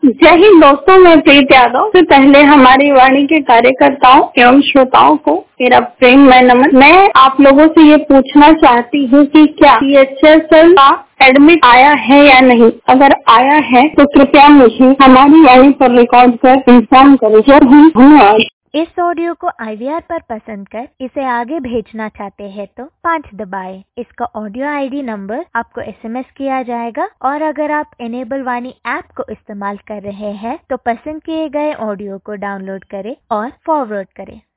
जय हिंद दोस्तों, मैं प्रीत यादव। सबसे पहले हमारी वाणी के कार्यकर्ताओं एवं श्रोताओं को मेरा प्रेममय नमन। मैं आप लोगों से ये पूछना चाहती हूँ कि क्या CHSL का एडमिट आया है या नहीं। अगर आया है तो कृपया मुझे हमारी वाणी पर रिकॉर्ड कर इन्फॉर्म करें। जय हिंद, धन्यवाद। इस ऑडियो को IVR पर पसंद कर इसे आगे भेजना चाहते हैं तो 5 दबाएं। इसका ऑडियो ID नंबर आपको SMS किया जाएगा और अगर आप इनेबल वाणी ऐप को इस्तेमाल कर रहे हैं तो पसंद किए गए ऑडियो को डाउनलोड करें और फॉरवर्ड करें।